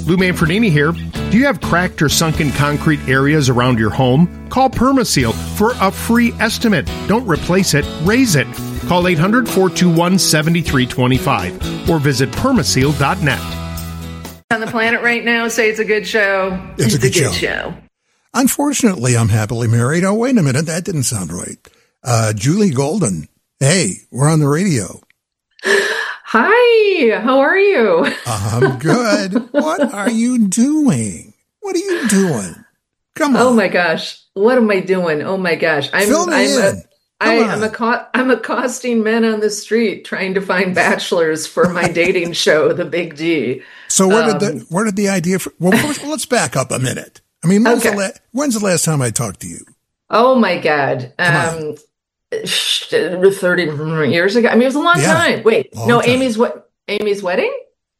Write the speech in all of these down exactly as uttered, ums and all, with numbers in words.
Lou Manfredini here. Do you have cracked or sunken concrete areas around your home? Call Permaseal for a free estimate. Don't replace it, raise it. Call eight hundred, four two one, seven three two five or visit permaseal dot net. On the planet right now, say it's a good show. It's, it's a good, a good show. show. Unfortunately, I'm happily married. Oh, wait a minute. That didn't sound right. Uh, Julie Golden. Hey, we're on the radio. Hi, how are you? I'm good. What are you doing? What are you doing? Come on. Oh my gosh. What am I doing? Oh my gosh. I'm, Fill me I'm in. A, I, I'm, acco- I'm accosting men on the street trying to find bachelors for my dating show, The Big D. So where Um, did the, where did the idea for, well, first, let's back up a minute. I mean, when's, Okay. the, la- when's the last time I talked to you? Oh my God. Come Um, thirty years ago. I mean, it was a long Yeah, time. Wait, long no, time. Amy's what? Amy's wedding?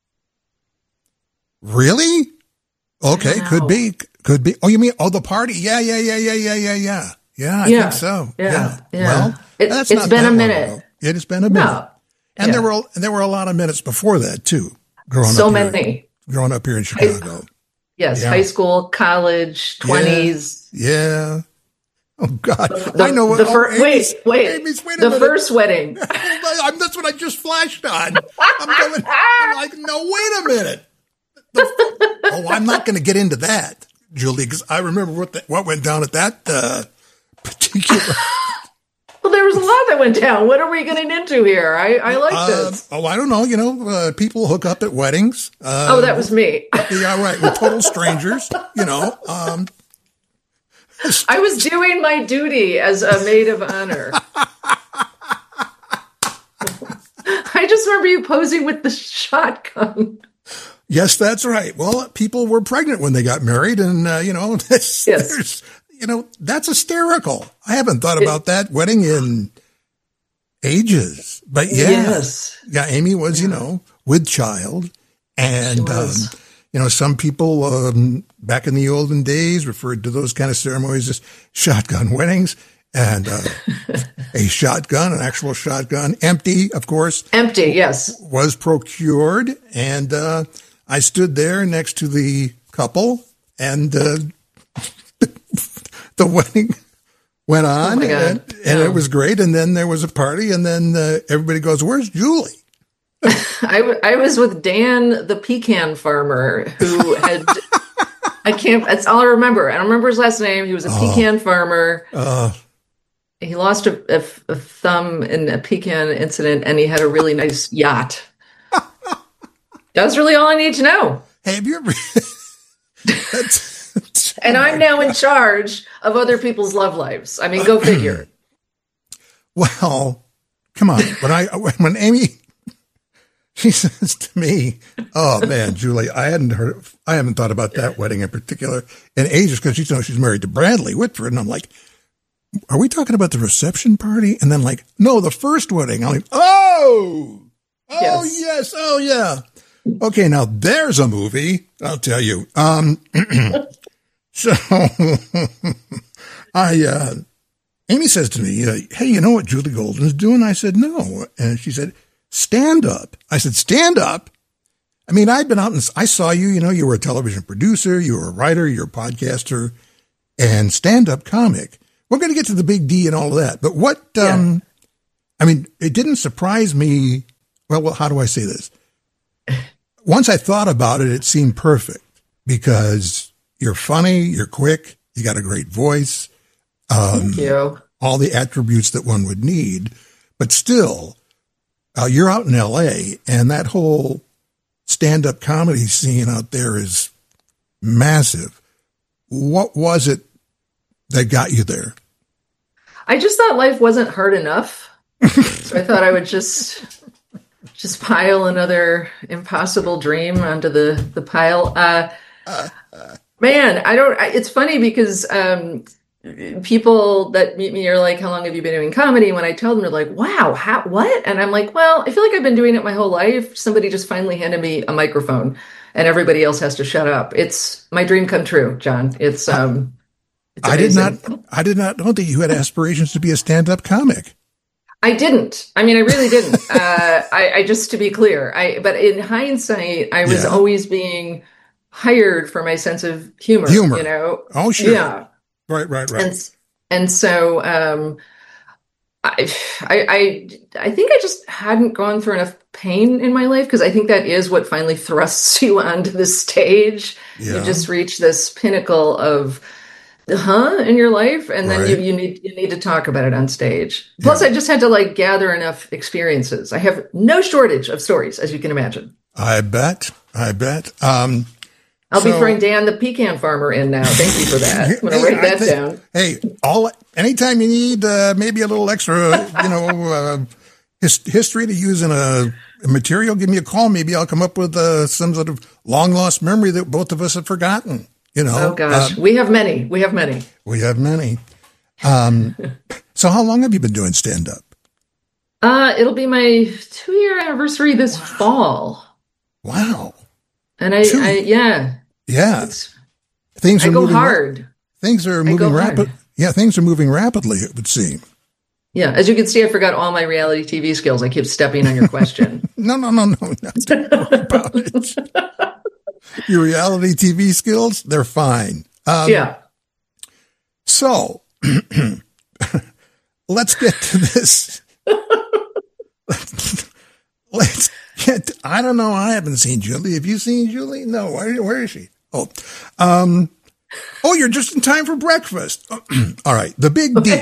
Really? Okay. Wow. Could be. Could be. Oh, you mean, oh, the party? Yeah, yeah, yeah, yeah, yeah, yeah, yeah. Yeah, I Yeah, think so. yeah, yeah. Well, It- that's it's not been that a long minute. ago. It has been a minute. No. And Yeah. there were there were a lot of minutes before that too. Growing So up here, many. growing up here in Chicago. Yes, Yeah. high school, college, twenties. Yeah. Oh God, The, I know what. the oh, fir- Amy's- wait, wait. Amy's, wait a the minute. first wedding. I'm, that's what I just flashed on. I'm going. I'm like, no, wait a minute. The- oh, I'm not going to get into that, Julie, because I remember what the, what went down at that uh, particular. Well, there was a lot that went down. What are we getting into here? I, I like Uh, this. oh, I don't know. You know, uh, people hook up at weddings. Uh, Oh, that was me. yeah, right. With total strangers. You know. Um, I was doing my duty as a maid of honor. I just remember you posing with the shotgun. Yes, that's right. Well, people were pregnant when they got married, and uh, you know, this, Yes. there's, you know, that's hysterical. I haven't thought about that wedding in ages, but yeah, Yes. yeah. Amy was, you know, with child, and She um, was. you know, some people um, back in the olden days referred to those kind of ceremonies as shotgun weddings, and uh, a shotgun, an actual shotgun, empty, of course, Empty, yes. was procured, and uh, I stood there next to the couple, and uh, the wedding went on, Oh my God. and, and Yeah. it was great. And then there was a party, and then uh, everybody goes, "Where's Julie?" I, w- I was with Dan, the pecan farmer, who had, I can't, that's all I remember. I don't remember his last name. He was a pecan farmer. Uh, He lost a, a, a thumb in a pecan incident, and he had a really nice yacht. That's really all I need to know. hey, have you ever? That's, And I'm now in charge of other people's love lives. I mean, go figure. well, come on. When I when Amy, she says to me, "Oh man, Julie, I hadn't heard, I haven't thought about that wedding in particular in ages because you know she's married to Bradley Whitford," and I'm like, "Are we talking about the reception party?" And then like, "No, the first wedding." I'm like, "Oh, oh Yes. yes, oh yeah." Okay, now there's a movie. I'll tell you. Um, so I, uh, Amy says to me, uh, "Hey, you know what Julie Golden's doing?" I said, "No," and she said, "Stand up." I said, "Stand up." I mean, I'd been out and I saw you. You know, you were a television producer, you were a writer, you're a podcaster, and stand-up comic. We're going to get to the Big D and all of that, but what? Um, Yeah. I mean, it didn't surprise me. Well, well, how do I say this? Once I thought about it, it seemed perfect because you're funny, you're quick, you got a great voice, um, Thank you. all the attributes that one would need. But still, uh, you're out in L A, and that whole stand-up comedy scene out there is massive. What was it that got you there? I just thought life wasn't hard enough. So I thought I would just just pile another impossible dream onto the, the pile. Uh, man, I don't, I, it's funny because um, people that meet me are like, how long have you been doing comedy? And when I tell them, they're like, wow, how, what? And I'm like, well, I feel like I've been doing it my whole life. Somebody just finally handed me a microphone and everybody else has to shut up. It's my dream come true, John. It's, um, it's I did amazing. not, I did not know that you had aspirations to be a stand-up comic. I didn't. I mean, I really didn't. uh, I, I just to be clear, I but in hindsight, I was Yeah. always being hired for my sense of humor. Humor. You know? Oh, sure. Yeah. Right, right, right. And, and so, um, I, I, I, I think I just hadn't gone through enough pain in my life, because I think that is what finally thrusts you onto the stage. Yeah. You just reach this pinnacle of, huh, in your life, and then Right. you, you need you need to talk about it on stage. Plus, Yeah. I just had to like gather enough experiences. I have no shortage of stories, as you can imagine. I bet. I bet. Um, I'll so, be throwing Dan the pecan farmer in now. Thank you for that. I'm going to Hey, write I that think- down. Hey, all anytime you need uh, maybe a little extra, you know, uh, his, history to use in a, a material, give me a call. Maybe I'll come up with uh, some sort of long lost memory that both of us have forgotten. You know, Oh gosh, Uh, we have many. We have many. we have many. Um, so, how long have you been doing stand up? Uh, it'll be my two year anniversary this fall, Wow. and I, Two. I yeah, Yeah. it's, Things I are go moving. ra- hard. Things are I moving go rapid. hard. Yeah, things are moving rapidly. It would seem. Yeah, as you can see, I forgot all my reality T V skills. I keep stepping on your question. No, no, no, no, not don't worry about it. Your reality T V skills, they're fine. Um, Yeah. So let's get to this. Let's get, to, I don't know. I haven't seen Julie. Have you seen Julie? No. Where, where is she? Oh, um, oh, you're just in time for breakfast. All right. The big D.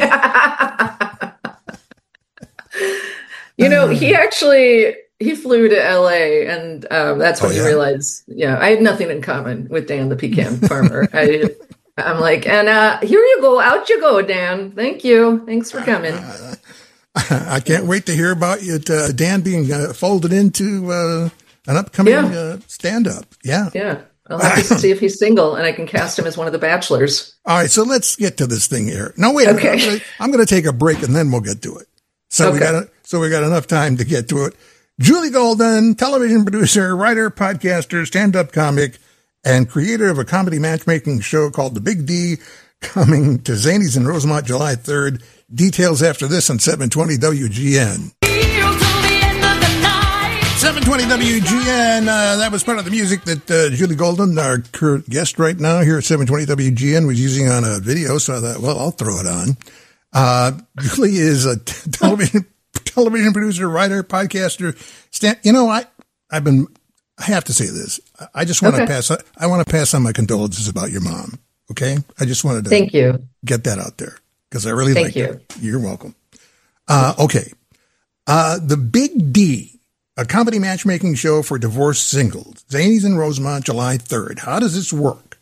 You know, he actually he flew to L A, and um, that's when Oh, he yeah? realized, yeah, I had nothing in common with Dan the pecan farmer. I, I'm like, and uh, here you go, out you go, Dan. Thank you, thanks for coming. I can't wait to hear about you, uh, Dan, being uh, folded into uh, an upcoming Yeah. uh, stand-up. Yeah. Yeah, I'll have to see if he's single, and I can cast him as one of the bachelors. All right, so let's get to this thing here. No, wait. Okay. I'm gonna, I'm going to take a break and then we'll get to it. So we Okay. got so we got enough time to get to it. Julie Golden, television producer, writer, podcaster, stand-up comic, and creator of a comedy matchmaking show called The Big D, coming to Zanies in Rosemont July third. Details after this on seven twenty W G N. seven twenty W G N, uh, that was part of the music that uh, Julie Golden, our current guest right now here at seven twenty W G N, was using on a video, so I thought, well, I'll throw it on. Uh, Julie is a t- television television producer, writer, podcaster. Stand, you know, I, I've been, I have to say this. I- I just want to Okay. pass, I want to pass on my condolences about your mom. Okay. I just wanted to Thank you. get that out there because I really Thank like you. it. You're welcome. Uh, okay. Uh, the Big D, a comedy matchmaking show for divorced singles. Zanies in Rosemont, July third. How does this work?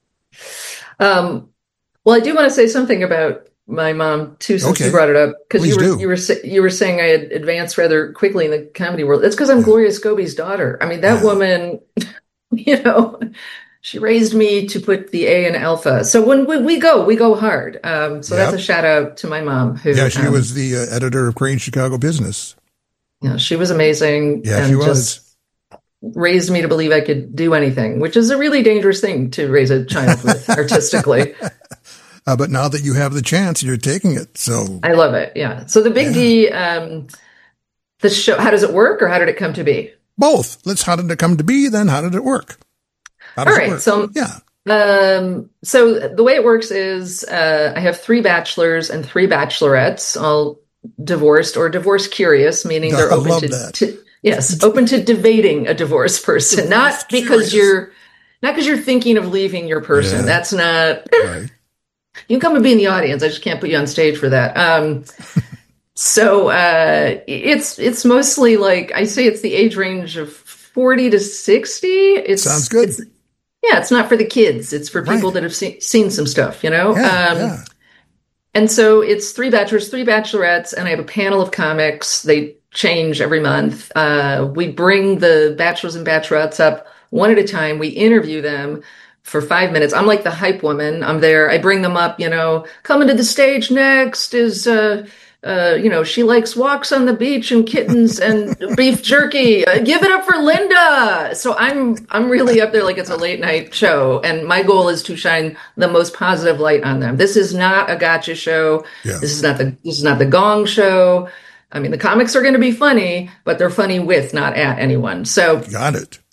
Um, well, I do want to say something about my mom too, since Okay. you brought it up, because you Please were do. you were sa- you were saying I had advanced rather quickly in the comedy world. It's because I'm Gloria Scobie's daughter. I mean, that Yeah. woman, you know, she raised me to put the A in alpha. So when we, we go, we go hard. Um, so that's Yep. a shout out to my mom, who Yeah, she um, was the uh, editor of Crane Chicago Business. you know, she was amazing. Yeah, and she was. just raised me to believe I could do anything, which is a really dangerous thing to raise a child with artistically. Uh, but now that you have the chance, you're taking it. So I love it. Yeah. So the Big D, um, the show, how does it work, or how did it come to be? both. Let's, how did it come to be? Then how did it work? How does All it right, work? so- yeah. Um, so the way it works is, uh, I have three bachelors and three bachelorettes, all divorced or divorce curious, meaning they're I open love to, that. to yes, open to debating a divorced person, not Divorce because curious. you're not because you're thinking of leaving your person. Yeah. That's not. Right. You can come and be in the audience. I just can't put you on stage for that. Um, so uh, it's it's mostly like I say, it's the age range of forty to sixty. It's Sounds good. It's, yeah, it's not for the kids. It's for people Right. that have se- seen some stuff, you know. Yeah, um, yeah. And so it's three bachelors, three bachelorettes, and I have a panel of comics. They change every month. Uh, we bring the bachelors and bachelorettes up one at a time. We interview them for five minutes. I'm like the hype woman. I'm there. I bring them up, you know, coming to the stage next is, uh, uh, you know, she likes walks on the beach and kittens and beef jerky. Uh, give it up for Linda. So I'm, I'm really up there like it's a late night show. And my goal is to shine the most positive light on them. This is not a gotcha show. Yeah. This is not the, this is not the Gong show. I mean, the comics are going to be funny, but they're funny with, not at anyone. So, Got it.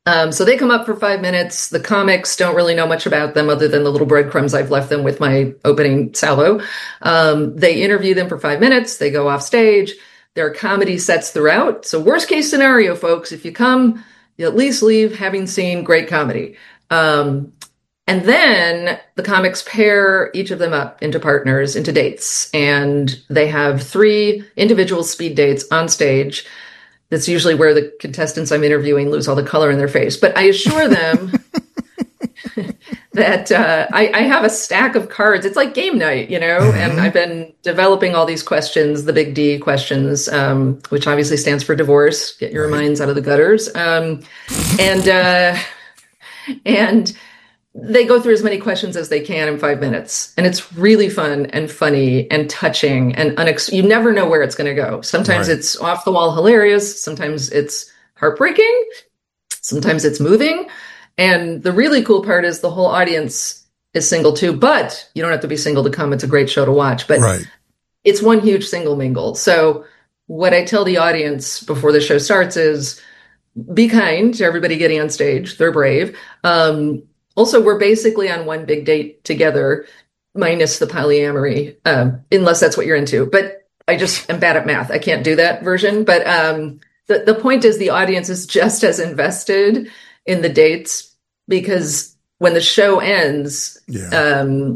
Um, so they come up for five minutes. The comics don't really know much about them other than the little breadcrumbs I've left them with my opening salvo. Um, they interview them for five minutes. They go off stage. There are comedy sets throughout. So worst case scenario, folks, if you come, you at least leave having seen great comedy. Um, and then the comics pair each of them up into partners, into dates. And they have three individual speed dates on stage. That's usually where the contestants I'm interviewing lose all the color in their face. But I assure them that uh, I, I have a stack of cards. It's like game night, you know, mm-hmm. and I've been developing all these questions, the big D questions, um, which obviously stands for divorce. Get your right. minds out of the gutters. Um, and uh, and they go through as many questions as they can in five minutes. And it's really fun and funny and touching and unex- you never know where it's going to go. Sometimes right. it's off the wall hilarious. Sometimes it's heartbreaking. Sometimes it's moving. And the really cool part is the whole audience is single too, but you don't have to be single to come. It's a great show to watch, but right. it's one huge single mingle. So what I tell the audience before the show starts is be kind to everybody getting on stage. They're brave. Um, Also, we're basically on one big date together, minus the polyamory, um, unless that's what you're into. But I just am bad at math. I can't do that version. But um, the, the point is the audience is just as invested in the dates because when the show ends, yeah. um,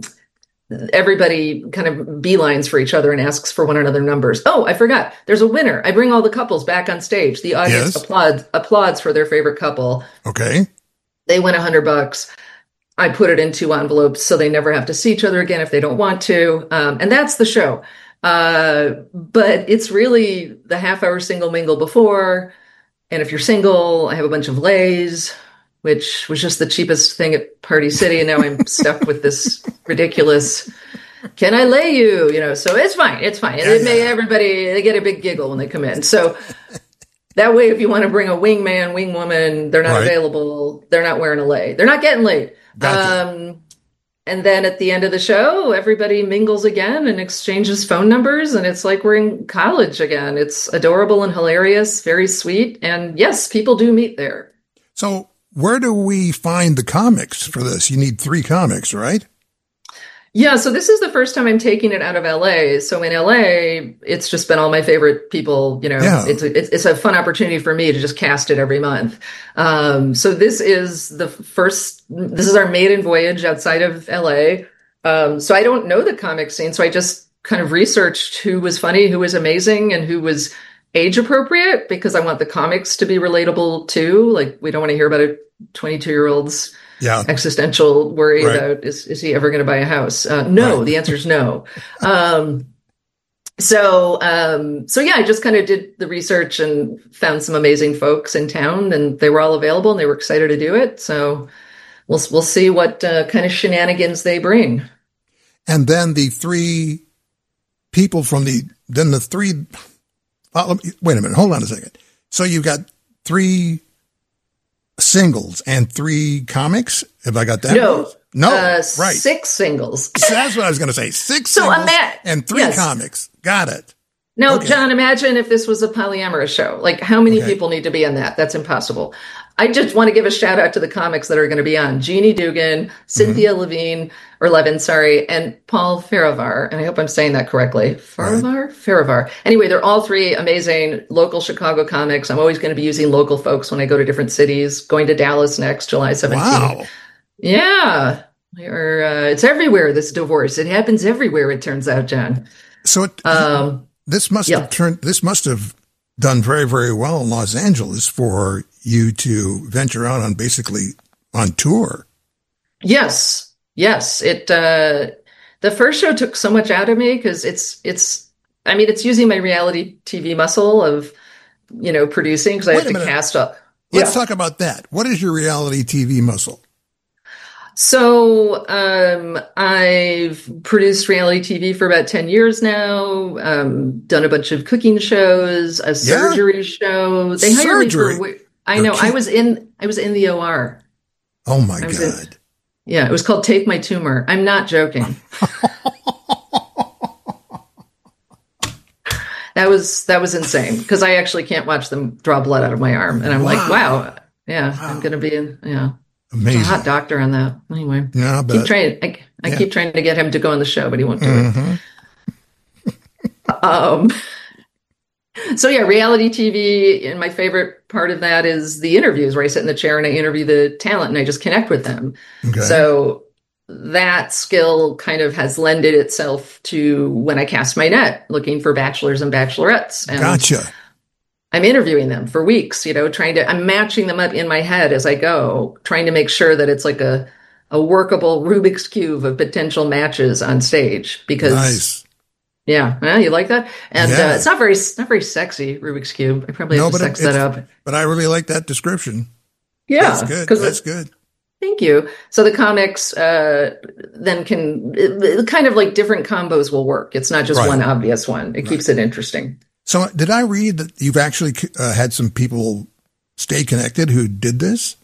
everybody kind of beelines for each other and asks for one another numbers. Oh, I forgot. There's a winner. I bring all the couples back on stage. The audience yes. applauds, applauds for their favorite couple. Okay. They win a hundred bucks. I put it in two envelopes so they never have to see each other again if they don't want to. Um, and that's the show. Uh, but it's really the half hour single mingle before. And if you're single, I have a bunch of lays, which was just the cheapest thing at Party City. And now I'm stuck with this ridiculous, can I lay you? You know, so it's fine. It's fine. Yeah, it may, yeah. Everybody, they get a big giggle when they come in. So that way, if you want to bring a wingman, wingwoman, they're not right. available. They're not wearing a lay. They're not getting laid. Gotcha. Um, and then at the end of the show, everybody mingles again and exchanges phone numbers. And it's like we're in college again. It's adorable and hilarious, very sweet. And yes, people do meet there. So where do we find the comics for this? You need three comics, right? Yeah, so this is the first time I'm taking it out of L A. So in L A, it's just been all my favorite people. You know, yeah. it's, a, it's it's a fun opportunity for me to just cast it every month. Um, so this is the first. This is our maiden voyage outside of L A. Um, so I don't know the comic scene. So I just kind of researched who was funny, who was amazing, and who was age appropriate because I want the comics to be relatable too. Like we don't want to hear about a twenty-two year old's. Yeah. Existential worry right. about is, is he ever going to buy a house? Uh, no, right. The answer is no. Um, so, um, so yeah, I just kind of did the research and found some amazing folks in town and they were all available and they were excited to do it. So we'll, we'll see what uh, kind of shenanigans they bring. And then the three people from the, then the three, uh, wait a minute, hold on a second. So you've got three singles and three comics. Have I got that? No, no, uh, right. Six singles. So that's what I was going to say. Six so singles ima- and three yes. comics. Got it. No, okay. John, imagine if this was a polyamorous show. Like how many okay. people need to be in that? That's impossible. I just want to give a shout out to the comics that are going to be on. Jeannie Dugan, Cynthia mm-hmm. Levine, or Levin, sorry, and Paul Farivar. And I hope I'm saying that correctly. Farivar? Right. Farivar. Anyway, they're all three amazing local Chicago comics. I'm always going to be using local folks when I go to different cities. Going to Dallas next, July seventeenth. Wow. Yeah. Or, uh, it's everywhere, this divorce. It happens everywhere, it turns out, John. So it, um, this must yeah. have turned, this must have done very, very well in Los Angeles for you to venture out on basically on tour. Yes. Yes. It, uh, the first show took so much out of me because it's, it's, I mean, it's using my reality T V muscle of, you know, producing because I have to minute. cast up. Let's yeah. talk about that. What is your reality T V muscle? So um, I've produced reality T V for about ten years now, um, done a bunch of cooking shows, a surgery yeah. show. They hired surgery. me for, I know, I was in I was in the O R. Oh, my God. In, yeah, it was called Take My Tumor. I'm not joking. That was that was insane because I actually can't watch them draw blood out of my arm. And I'm wow. like, wow, Yeah, Wow. I'm going to be in, yeah. Amazing. A hot doctor on that. Anyway, Yeah, I keep bet. trying. I, I Yeah. keep trying to get him to go on the show, but he won't do Mhm. it. Um, so yeah, reality T V. And my favorite part of that is the interviews where I sit in the chair and I interview the talent and I just connect with them. Okay. So that skill kind of has lended itself to when I cast my net looking for bachelors and bachelorettes. And Gotcha. I'm interviewing them for weeks, you know, trying to, I'm matching them up in my head as I go, trying to make sure that it's like a, a workable Rubik's Cube of potential matches on stage because, Nice. yeah, well, you like that? And Yeah. uh, it's not very, not very sexy, Rubik's Cube. I probably No, have to but sex it- that it's- up. But I really like that description. Yeah. That's good. 'cause That's it- good. Thank you. So the comics uh, then can, it, it kind of like different combos will work. It's not just Right. one obvious one. It keeps it interesting. So did I read that you've actually uh, had some people stay connected who did this?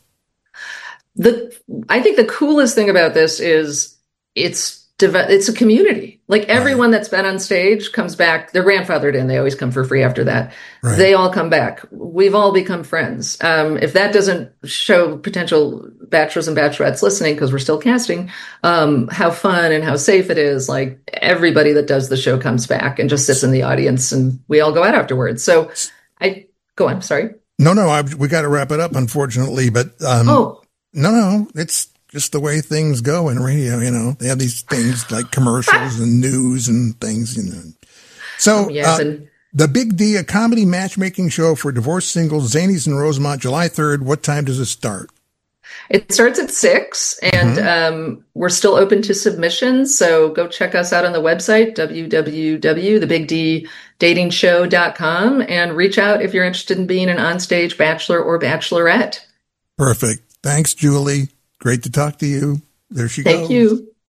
The I think the coolest thing about this is it's deve- it's a community. Like everyone that's been on stage comes back. They're grandfathered in. They always come for free after that. Right. They all come back. We've all become friends. Um, if that doesn't show potential bachelors and bachelorettes listening, because we're still casting, um, how fun and how safe it is. Like everybody that does the show comes back and just sits in the audience, and we all go out afterwards. So I go on. Sorry. No, no, I, we got to wrap it up, unfortunately. But um, Oh. no, no, it's just the way things go in radio. You know, they have these things like commercials and news and things. You know, so Yeah, uh, and- the Big D, a comedy matchmaking show for divorced singles, Zanies in Rosemont, July third. What time does it start? It starts at six, and Mm-hmm. um, we're still open to submissions. So go check us out on the website, w w w dot the big d dating show dot com, and reach out if you're interested in being an onstage bachelor or bachelorette. Perfect. Thanks, Julie. Great to talk to you. There she goes. Thank you.